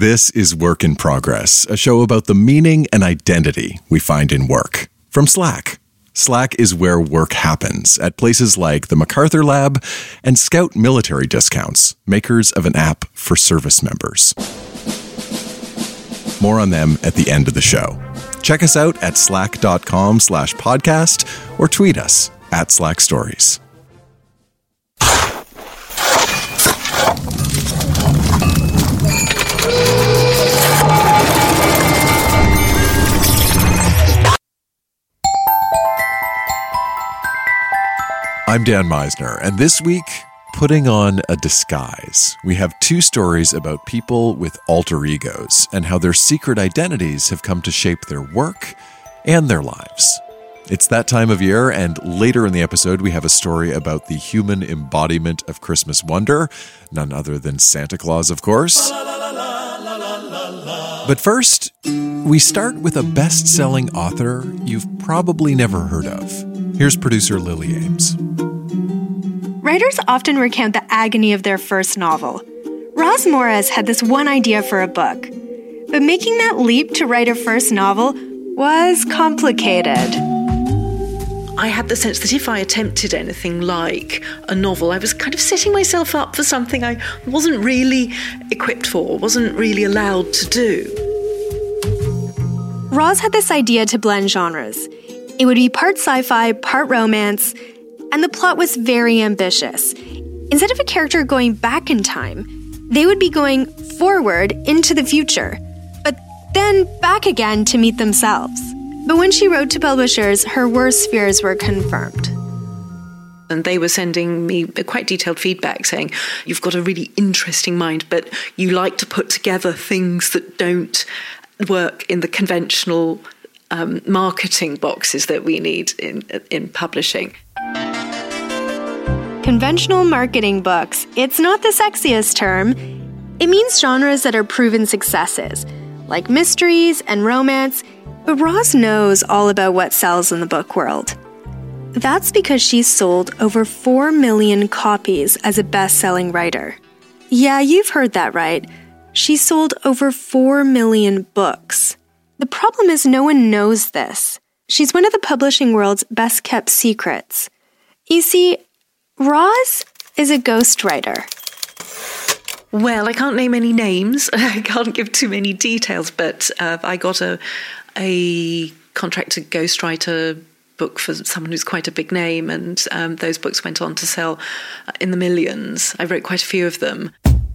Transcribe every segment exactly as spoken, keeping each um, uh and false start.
This is Work in Progress, a show about the meaning and identity we find in work. From Slack. Slack is where work happens at places like the MacArthur Lab and Scout Military Discounts, makers of an app for service members. More on them at the end of the show. Check us out at slack.com slash podcast or tweet us at Slack Stories. I'm Dan Meisner, and this week, putting on a disguise. We have two stories about people with alter egos and how their secret identities have come to shape their work and their lives. It's that time of year, and later in the episode, we have a story about the human embodiment of Christmas wonder, none other than Santa Claus, of course. But first, we start with a best-selling author you've probably never heard of. Here's producer Lily Ames. Writers often recount the agony of their first novel. Roz Morris had this one idea for a book, but making that leap to write a first novel was complicated. I had the sense that if I attempted anything like a novel, I was kind of setting myself up for something I wasn't really equipped for, wasn't really allowed to do. Roz had this idea to blend genres. It would be part sci-fi, part romance, and the plot was very ambitious. Instead of a character going back in time, they would be going forward into the future, but then back again to meet themselves. But when she wrote to publishers, her worst fears were confirmed. And they were sending me quite detailed feedback saying, you've got a really interesting mind, but you like to put together things that don't work in the conventional um, marketing boxes that we need in in publishing. Conventional marketing books. It's not the sexiest term. It means genres that are proven successes, like mysteries and romance, but Roz knows all about what sells in the book world. That's because she's sold over four million copies as a best-selling writer. Yeah, you've heard that right. She sold over four million books. The problem is no one knows this. She's one of the publishing world's best-kept secrets. You see, Roz is a ghostwriter. Well, I can't name any names. I can't give too many details, but uh, I got a a contract to ghostwrite a book for someone who's quite a big name, and um, those books went on to sell in the millions. I wrote quite a few of them.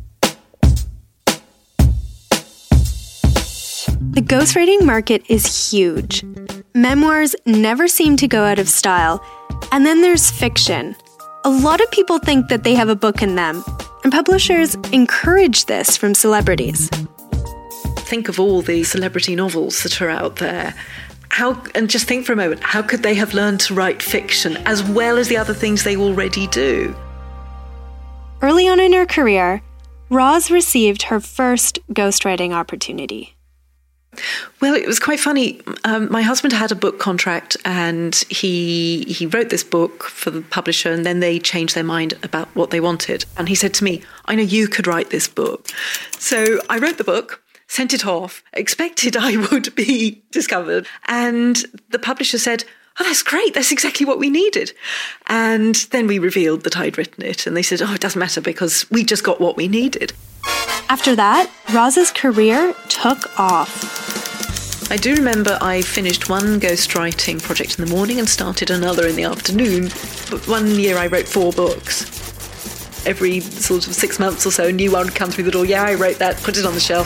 The ghostwriting market is huge. Memoirs never seem to go out of style. And then there's fiction. A lot of people think that they have a book in them, and publishers encourage this from celebrities. Think of all the celebrity novels that are out there. How, and just think for a moment, how could they have learned to write fiction as well as the other things they already do? Early on in her career, Roz received her first ghostwriting opportunity. Well, it was quite funny. Um, my husband had a book contract, and he he wrote this book for the publisher, and then they changed their mind about what they wanted. And he said to me, I know you could write this book. So I wrote the book, sent it off, expected I would be discovered. And the publisher said, oh, that's great. That's exactly what we needed. And then we revealed that I'd written it. And they said, oh, it doesn't matter because we just got what we needed. After that, Roz's career took off. I do remember I finished one ghostwriting project in the morning and started another in the afternoon. But one year I wrote four books. Every sort of six months or so, a new one would come through the door. Yeah, I wrote that, put it on the shelf.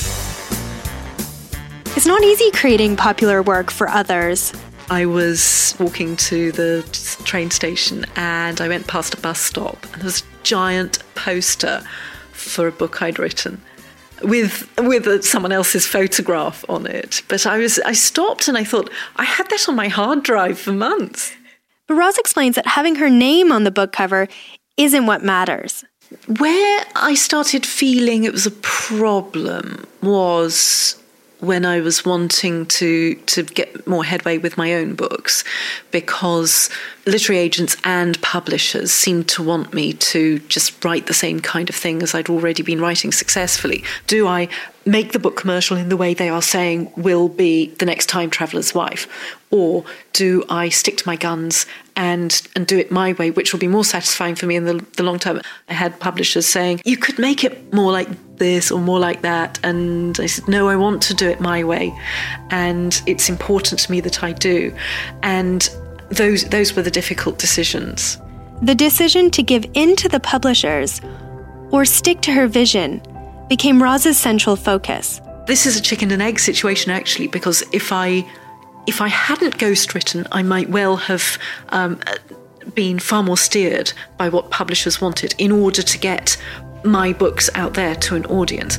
It's not easy creating popular work for others. I was walking to the train station and I went past a bus stop and there was a giant poster for a book I'd written with with a, someone else's photograph on it. But I was I stopped and I thought, I had that on my hard drive for months. But Roz explains that having her name on the book cover isn't what matters. Where I started feeling it was a problem was when I was wanting to to get more headway with my own books, because literary agents and publishers seemed to want me to just write the same kind of thing as I'd already been writing successfully. Do I make the book commercial in the way they are saying will be The Next Time Traveller's Wife? Or do I stick to my guns and and do it my way, which will be more satisfying for me in the, the long term? I had publishers saying, you could make it more like this or more like that. And I said, no, I want to do it my way. And it's important to me that I do. And those those were the difficult decisions. The decision to give in to the publishers or stick to her vision became Roz's central focus. This is a chicken and egg situation, actually, because if I if I hadn't ghostwritten, I might well have um, been far more steered by what publishers wanted in order to get my books out there to an audience.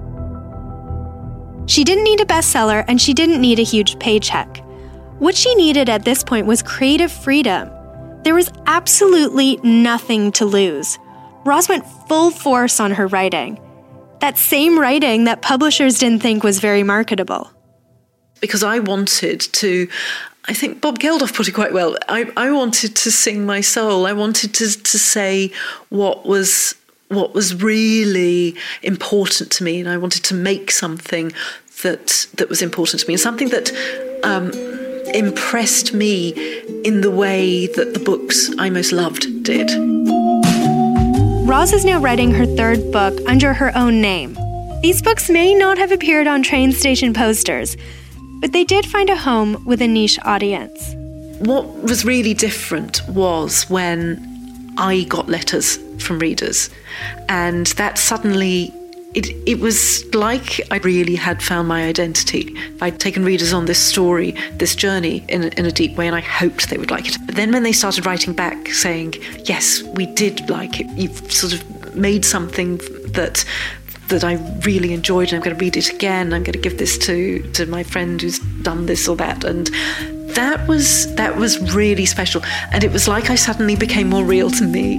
She didn't need a bestseller, and she didn't need a huge paycheck. What she needed at this point was creative freedom. There was absolutely nothing to lose. Roz went full force on her writing. That same writing that publishers didn't think was very marketable. Because I wanted to, I think Bob Geldof put it quite well, I, I wanted to sing my soul. I wanted to, to say what was what was really important to me, and I wanted to make something that that was important to me, and something that um, impressed me in the way that the books I most loved did. Roz is now writing her third book under her own name. These books may not have appeared on train station posters, but they did find a home with a niche audience. What was really different was when I got letters from readers, and that suddenly, it, it was like I really had found my identity. I'd taken readers on this story, this journey in a, in a deep way, and I hoped they would like it. But then when they started writing back saying, yes, we did like it, you've sort of made something that that I really enjoyed, and I'm going to read it again, I'm going to give this to, to my friend who's done this or that, and that was that was really special. And it was like I suddenly became more real to me.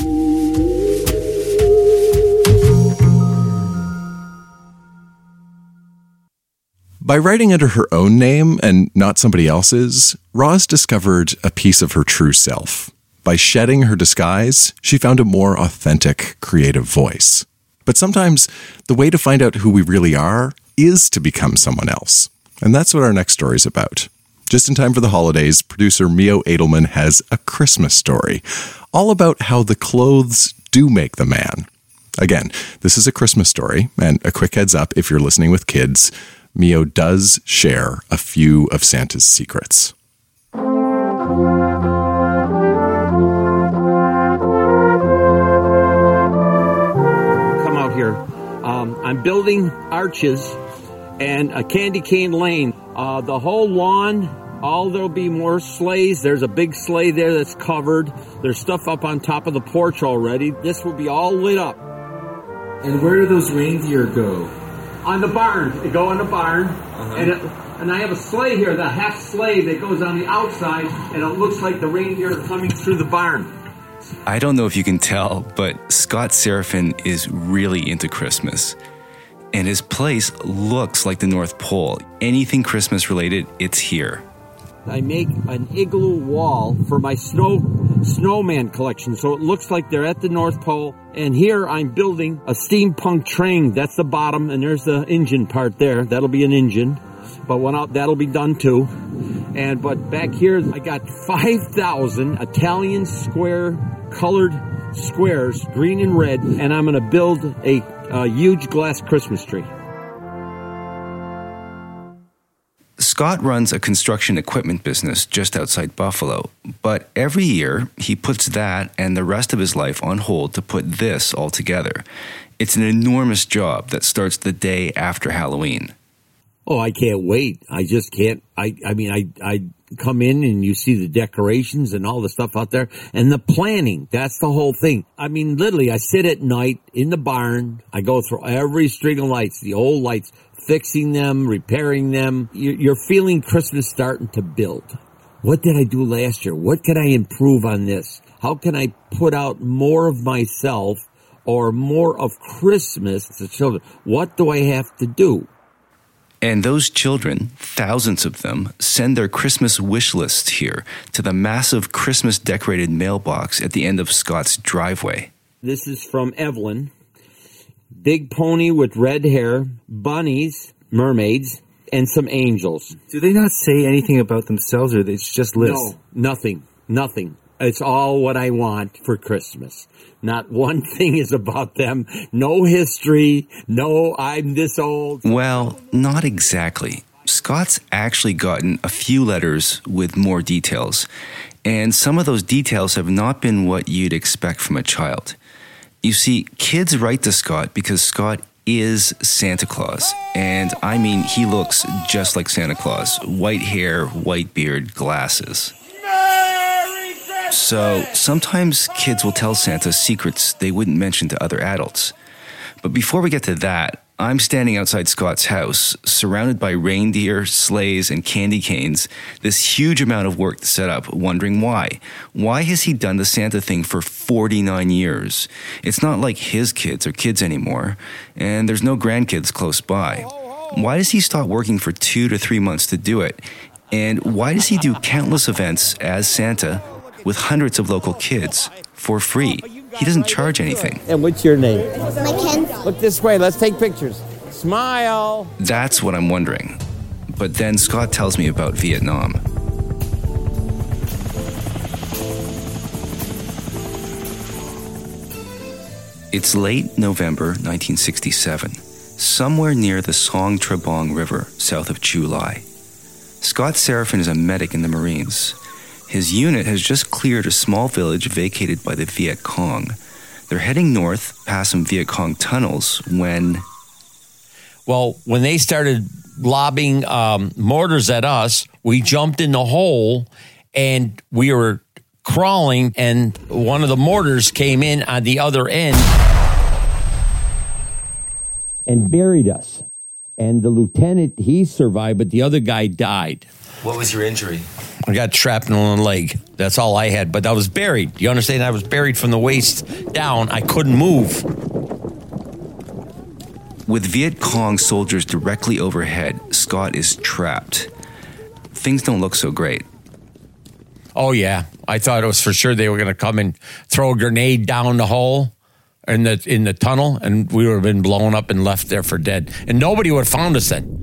By writing under her own name and not somebody else's, Roz discovered a piece of her true self. By shedding her disguise, she found a more authentic, creative voice. But sometimes the way to find out who we really are is to become someone else. And that's what our next story is about. Just in time for the holidays, producer Mio Edelman has a Christmas story, all about how the clothes do make the man. Again, this is a Christmas story, and a quick heads up if you're listening with kids, Mio does share a few of Santa's secrets. Come out here. Um, I'm building arches and a candy cane lane. Uh, the whole lawn, all there'll be more sleighs. There's a big sleigh there that's covered. There's stuff up on top of the porch already. This will be all lit up. And where do those reindeer go? On the barn. They go on the barn. Uh-huh. And it, and I have a sleigh here, the half sleigh that goes on the outside, and it looks like the reindeer are coming through the barn. I don't know if you can tell, but Scott Seraphin is really into Christmas. And his place looks like the North Pole. Anything Christmas related, it's here. I make an igloo wall for my snow snowman collection, so it looks like they're at the North Pole. And here I'm building a steampunk train. That's the bottom, and there's the engine part there. That'll be an engine, but when out, that'll be done too. And but back here, I got five thousand Italian square colored squares, green and red, and I'm going to build a, a huge glass Christmas tree. Scott runs a construction equipment business just outside Buffalo, but every year he puts that and the rest of his life on hold to put this all together. It's an enormous job that starts the day after Halloween. Oh, I can't wait. I just can't. I, I mean, I, I come in and you see the decorations and all the stuff out there and the planning. That's the whole thing. I mean, literally, I sit at night in the barn. I go through every string of lights, the old lights, fixing them, repairing them. You're feeling Christmas starting to build. What did I do last year? What can I improve on this? How can I put out more of myself or more of Christmas to children? What do I have to do? And those children, thousands of them, send their Christmas wish lists here to the massive Christmas decorated mailbox at the end of Scott's driveway. This is from Evelyn. Big pony with red hair, bunnies, mermaids, and some angels. Do they not say anything about themselves, or it's just lists? No, nothing, nothing. It's all what I want for Christmas. Not one thing is about them. No history. No, I'm this old. Well, not exactly. Scott's actually gotten a few letters with more details, and some of those details have not been what you'd expect from a child. You see, kids write to Scott because Scott is Santa Claus, and I mean, he looks just like Santa Claus. White hair, white beard, glasses. So sometimes kids will tell Santa secrets they wouldn't mention to other adults. But before we get to that, I'm standing outside Scott's house, surrounded by reindeer, sleighs, and candy canes, this huge amount of work to set up, wondering why. Why has he done the Santa thing for forty-nine years? It's not like his kids are kids anymore, and there's no grandkids close by. Why does he stop working for two to three months to do it? And why does he do countless events as Santa with hundreds of local kids for free? He doesn't charge anything. And what's your name? Mackenzie. Look this way. Let's take pictures. Smile. That's what I'm wondering. But then Scott tells me about Vietnam. It's late November nineteen sixty-seven, somewhere near the Song Trebong River, south of Chu Lai. Scott Seraphin is a medic in the Marines. His unit has just cleared a small village vacated by the Viet Cong. They're heading north past some Viet Cong tunnels when... Well, when they started lobbing um, mortars at us, we jumped in the hole and we were crawling, and one of the mortars came in on the other end and buried us. And the lieutenant, he survived, but the other guy died. What was your injury? I got shrapnel in the leg. That's all I had. But I was buried. You understand? I was buried from the waist down. I couldn't move. With Viet Cong soldiers directly overhead, Scott is trapped. Things don't look so great. Oh, yeah. I thought it was for sure they were going to come and throw a grenade down the hole in the in the tunnel, and we would have been blown up and left there for dead. And nobody would have found us then.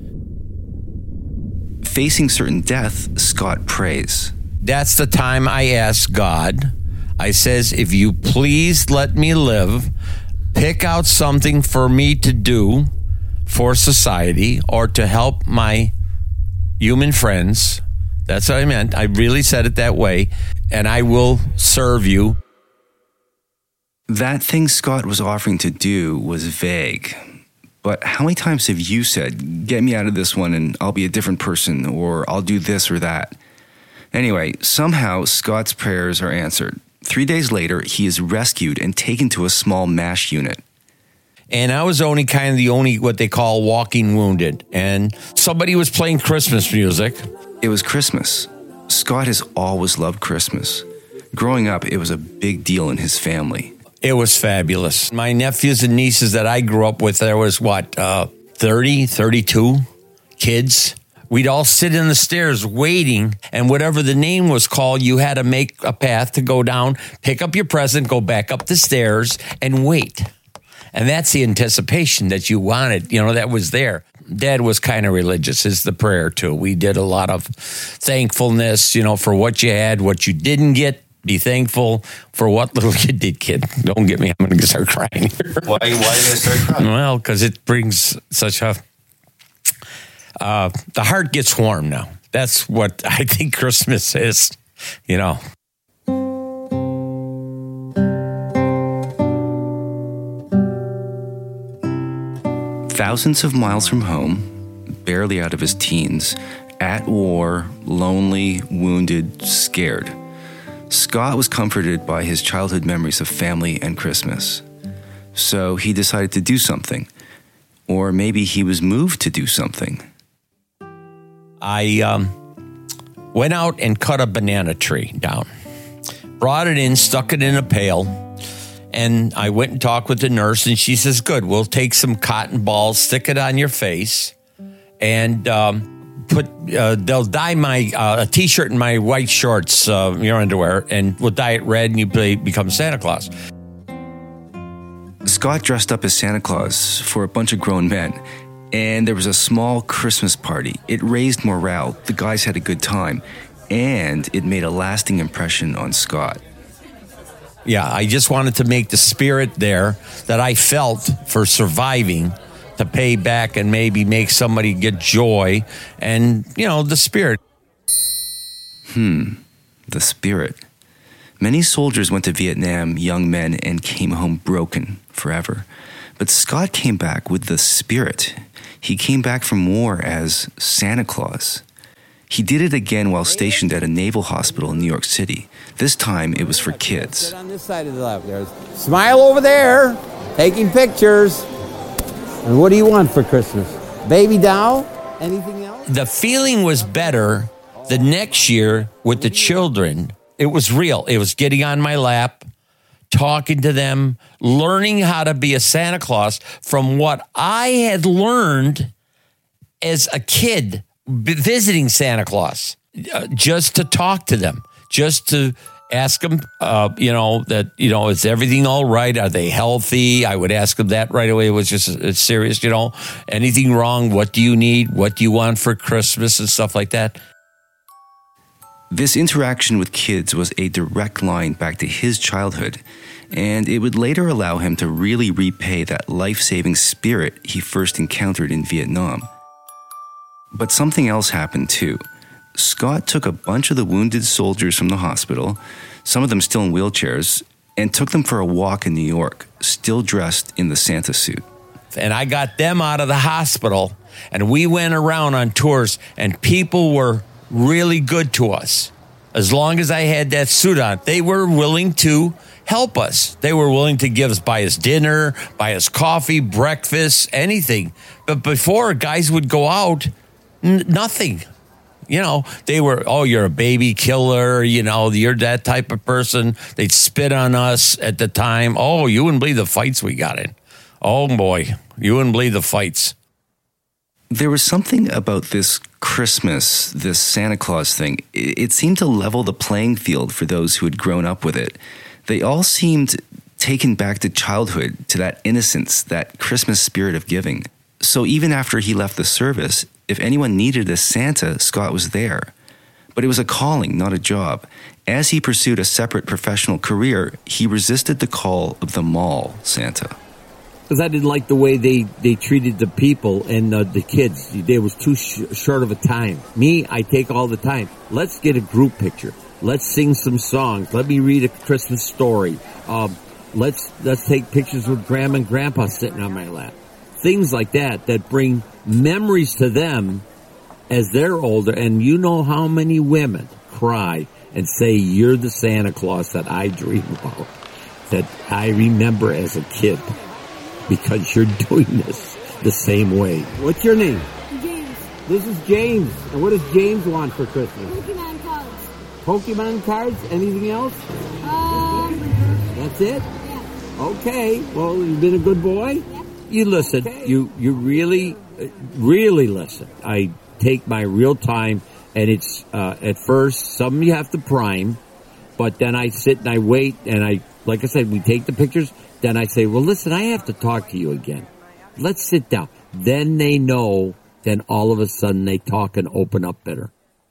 Facing certain death, Scott prays. That's the time I ask God. I says, if you please let me live, pick out something for me to do for society or to help my human friends. That's what I meant. I really said it that way. And I will serve you. That thing Scott was offering to do was vague. But how many times have you said, get me out of this one and I'll be a different person, or I'll do this or that? Anyway, somehow Scott's prayers are answered. Three days later, he is rescued and taken to a small MASH unit. And I was only kind of the only what they call walking wounded. And somebody was playing Christmas music. It was Christmas. Scott has always loved Christmas. Growing up, it was a big deal in his family. It was fabulous. My nephews and nieces that I grew up with, there was, what, uh, thirty, thirty-two kids. We'd all sit in the stairs waiting, and whatever the name was called, you had to make a path to go down, pick up your present, go back up the stairs, and wait. And that's the anticipation that you wanted, you know, that was there. Dad was kind of religious, is the prayer, too. We did a lot of thankfulness, you know, for what you had, what you didn't get. Be thankful for what little you did, kid. Don't get me. I'm going to start crying. Why, why did I start crying? Well, because it brings such a... Uh, the heart gets warm now. That's what I think Christmas is, you know. Thousands of miles from home, barely out of his teens, at war, lonely, wounded, scared. Scott was comforted by his childhood memories of family and Christmas. So he decided to do something. Or maybe he was moved to do something. I um, went out and cut a banana tree down. Brought it in, stuck it in a pail. And I went and talked with the nurse, and she says, good, we'll take some cotton balls, stick it on your face, and um, put uh, they'll dye my uh, a T-shirt and my white shorts, uh, your underwear, and we'll dye it red, and you play, become Santa Claus. Scott dressed up as Santa Claus for a bunch of grown men, and there was a small Christmas party. It raised morale, the guys had a good time, and it made a lasting impression on Scott. Yeah, I just wanted to make the spirit there that I felt for surviving to pay back and maybe make somebody get joy and, you know, the spirit. Hmm, the spirit. Many soldiers went to Vietnam, young men, and came home broken forever. But Scott came back with the spirit. He came back from war as Santa Claus. He did it again while stationed at a naval hospital in New York City. This time, it was for kids. Sit on this side of the left. There's smile over there, taking pictures. And what do you want for Christmas? Baby doll? Anything else? The feeling was better the next year with the children. It was real. It was getting on my lap, talking to them, learning how to be a Santa Claus from what I had learned as a kid visiting Santa Claus, uh, just to talk to them, just to ask them, uh, you know, that, you know, is everything all right? Are they healthy? I would ask them that right away. It was just it's serious, you know, anything wrong? What do you need? What do you want for Christmas and stuff like that? This interaction with kids was a direct line back to his childhood, and it would later allow him to really repay that life-saving spirit he first encountered in Vietnam. But something else happened too. Scott took a bunch of the wounded soldiers from the hospital, some of them still in wheelchairs, and took them for a walk in New York, still dressed in the Santa suit. And I got them out of the hospital, and we went around on tours, and people were really good to us. As long as I had that suit on, they were willing to help us. They were willing to give us, buy us dinner, buy us coffee, breakfast, anything. But before, guys would go out, n- nothing. You know, they were, oh, you're a baby killer, you know, you're that type of person. They'd spit on us at the time. Oh, you wouldn't believe the fights we got in. Oh, boy, you wouldn't believe the fights. There was something about this Christmas, this Santa Claus thing. It seemed to level the playing field for those who had grown up with it. They all seemed taken back to childhood, to that innocence, that Christmas spirit of giving. So even after he left the service, if anyone needed a Santa, Scott was there. But it was a calling, not a job. As he pursued a separate professional career, he resisted the call of the mall Santa. Because I didn't like the way they, they treated the people and uh, the kids. There was too sh- short of a time. Me, I take all the time. Let's get a group picture. Let's sing some songs. Let me read a Christmas story. Um, let's let's take pictures with Grandma and Grandpa sitting on my lap. Things like that that bring memories to them as they're older. And you know how many women cry and say, you're the Santa Claus that I dream about, that I remember as a kid. Because you're doing this the same way. What's your name? James. This is James. And what does James want for Christmas? Pokemon cards. Pokemon cards? Anything else? Um. That's it? Yeah. Okay. Well, you've been a good boy? Yeah. You listen. Okay. You, you really, really listen. I take my real time, and it's, uh, at first, some you have to prime, but then I sit and I wait, and I, like I said, we take the pictures. Then I say, well, listen, I have to talk to you again. Let's sit down. Then they know, then all of a sudden they talk and open up better.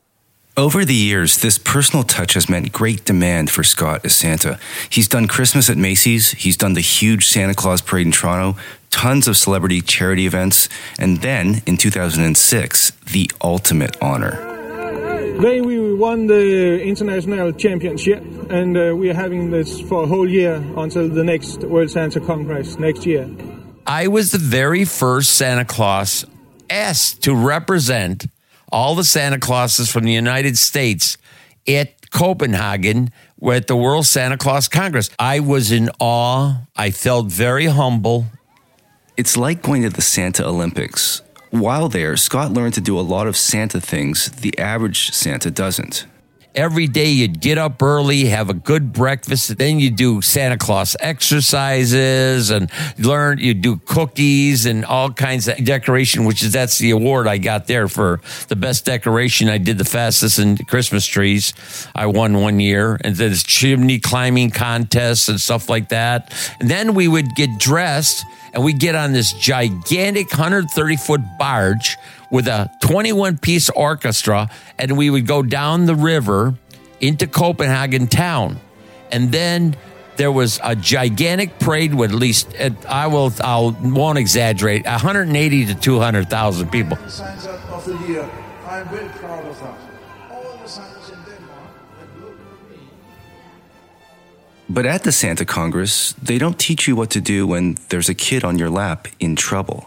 Over the years, this personal touch has meant great demand for Scott as Santa. He's done Christmas at Macy's, he's done the huge Santa Claus parade in Toronto, tons of celebrity charity events, and then, in two thousand six, the ultimate honor. Today we won the international championship, and uh, we are having this for a whole year until the next World Santa Congress next year. I was the very first Santa Claus asked to represent all the Santa Clauses from the United States at Copenhagen at the World Santa Claus Congress. I was in awe. I felt very humble. It's like going to the Santa Olympics. While there, Scott learned to do a lot of Santa things the average Santa doesn't. Every day you'd get up early, have a good breakfast, then you do Santa Claus exercises and learn, you do cookies and all kinds of decoration, which is, that's the award I got there for the best decoration. I did the fastest in Christmas trees. I won one year. And there's chimney climbing contests and stuff like that. And then we would get dressed and we'd get on this gigantic one hundred thirty foot barge with a twenty-one piece orchestra, and we would go down the river into Copenhagen town. And then there was a gigantic parade with at least, I will, I won't exaggerate, one hundred eighty to two hundred thousand people. Signs of the year. I'm very proud of that. All the signs in Denmark that look at me. But at the Santa Congress, they don't teach you what to do when there's a kid on your lap in trouble.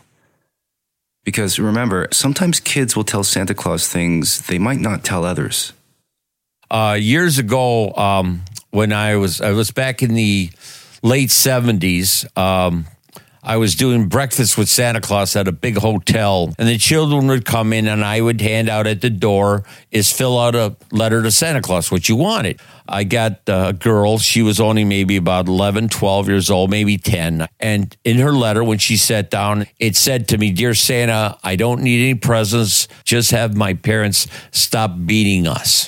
Because remember, sometimes kids will tell Santa Claus things they might not tell others. Uh, years ago, um, when I was I was back in the late seventies, um, I was doing breakfast with Santa Claus at a big hotel, and the children would come in, and I would hand out at the door is fill out a letter to Santa Claus, what you wanted. I got a girl. She was only maybe about eleven, twelve years old, maybe ten. And in her letter, when she sat down, it said to me, "Dear Santa, I don't need any presents. Just have my parents stop beating us."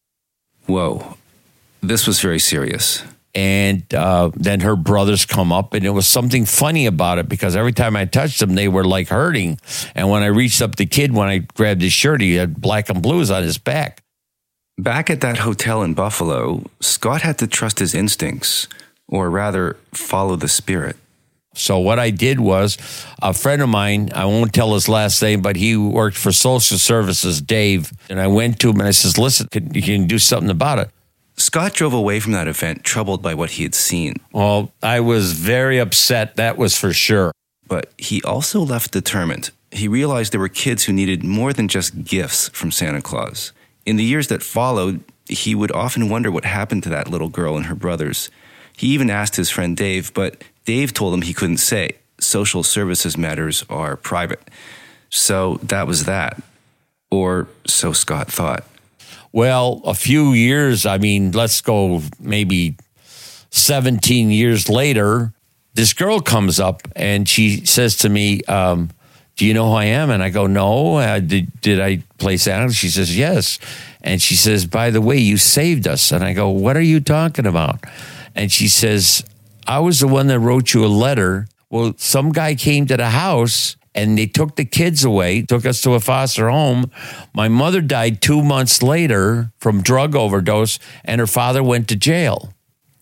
Whoa, this was very serious. And uh, then her brothers come up, and it was something funny about it because every time I touched them, they were like hurting. And when I reached up the kid, when I grabbed his shirt, he had black and blues on his back. Back at that hotel in Buffalo, Scott had to trust his instincts, or rather, follow the spirit. So what I did was, a friend of mine, I won't tell his last name, but he worked for social services, Dave. And I went to him and I says, "Listen, can you can do something about it?" Scott drove away from that event troubled by what he had seen. Well, I was very upset, that was for sure. But he also left determined. He realized there were kids who needed more than just gifts from Santa Claus. In the years that followed, he would often wonder what happened to that little girl and her brothers. He even asked his friend Dave, but Dave told him he couldn't say. Social services matters are private. So that was that. Or so Scott thought. Well, a few years, I mean, let's go maybe seventeen years later, this girl comes up and she says to me, um, "Do you know who I am?" And I go, "No, uh, did, did I play Santa?" She says, "Yes." And she says, "By the way, you saved us." And I go, "What are you talking about?" And she says, "I was the one that wrote you a letter. Well, some guy came to the house and they took the kids away, took us to a foster home. My mother died two months later from drug overdose, and her father went to jail.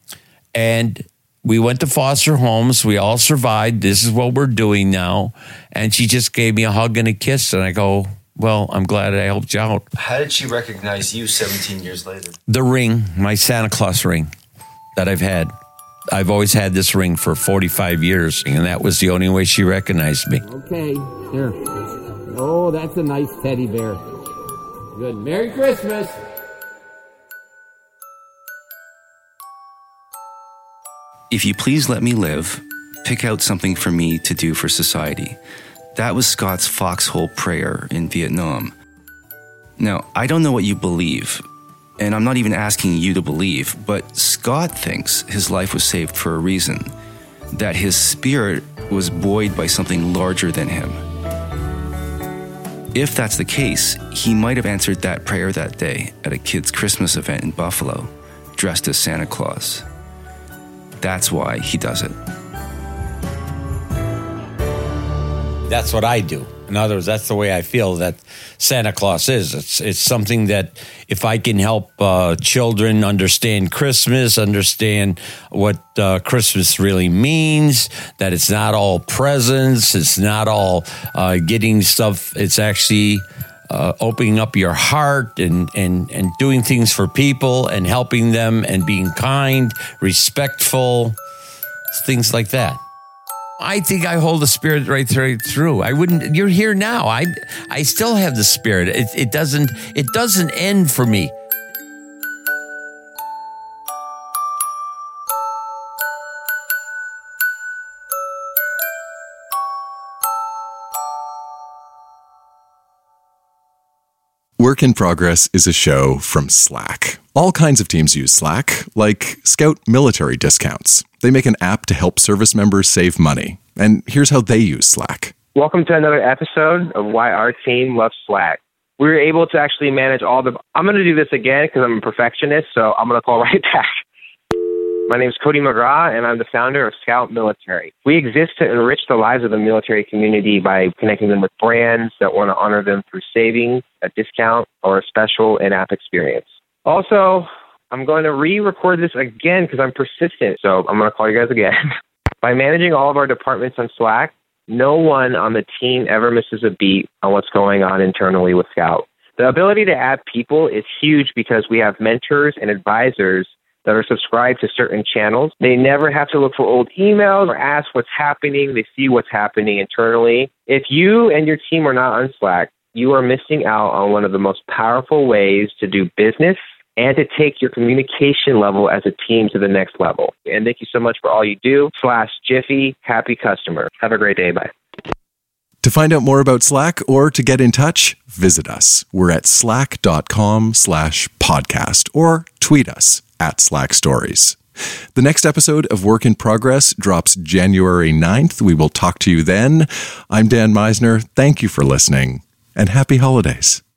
And we went to foster homes. We all survived. This is what we're doing now." And she just gave me a hug and a kiss. And I go, "Well, I'm glad I helped you out." How did she recognize you seventeen years later? The ring, my Santa Claus ring that I've had. I've always had this ring for forty-five years, and that was the only way she recognized me. Okay, here. Oh, that's a nice teddy bear. Good. Merry Christmas. If you please let me live, pick out something for me to do for society. That was Scott's foxhole prayer in Vietnam. Now, I don't know what you believe, and I'm not even asking you to believe, but Scott thinks his life was saved for a reason, that his spirit was buoyed by something larger than him. If that's the case, he might have answered that prayer that day at a kid's Christmas event in Buffalo, dressed as Santa Claus. That's why he does it. That's what I do. In other words, that's the way I feel that Santa Claus is. It's it's something that if I can help uh, children understand Christmas, understand what uh, Christmas really means, that it's not all presents, it's not all uh, getting stuff, it's actually uh, opening up your heart and, and, and doing things for people and helping them and being kind, respectful, things like that. I think I hold the spirit right through. I wouldn't. You're here now. I I still have the spirit. It, it doesn't. It doesn't end for me. We're Work in Progress is a show from Slack. All kinds of teams use Slack, like Scout Military Discounts. They make an app to help service members save money. And here's how they use Slack. Welcome to another episode of Why Our Team Loves Slack. We were able to actually manage all the... I'm going to do this again because I'm a perfectionist, so I'm going to call right back. My name is Cody McGraw, and I'm the founder of Scout Military. We exist to enrich the lives of the military community by connecting them with brands that want to honor them through savings, a discount, or a special in-app experience. Also, I'm going to re-record this again because I'm persistent, so I'm going to call you guys again. By managing all of our departments on Slack, no one on the team ever misses a beat on what's going on internally with Scout. The ability to add people is huge because we have mentors and advisors that are subscribed to certain channels. They never have to look for old emails or ask what's happening. They see what's happening internally. If you and your team are not on Slack, you are missing out on one of the most powerful ways to do business and to take your communication level as a team to the next level. And thank you so much for all you do. Slash Jiffy, happy customer. Have a great day. Bye. To find out more about Slack or to get in touch, visit us. We're at slack.com slash podcast or tweet us at Slack Stories. The next episode of Work in Progress drops January ninth. We will talk to you then. I'm Dan Meisner. Thank you for listening and happy holidays.